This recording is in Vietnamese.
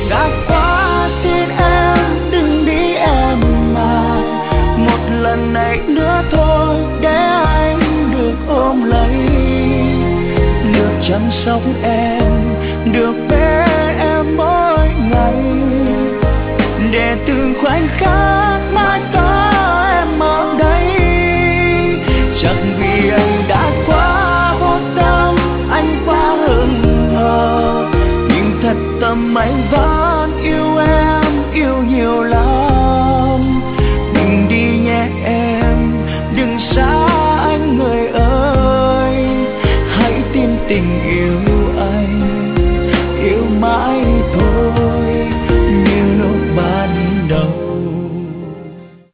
đã quá xin em đừng đi em mà, một lần này nữa thôi để anh được ôm lấy, được chăm sóc em, được bên em mỗi ngày, để từng khoảnh khắc mãi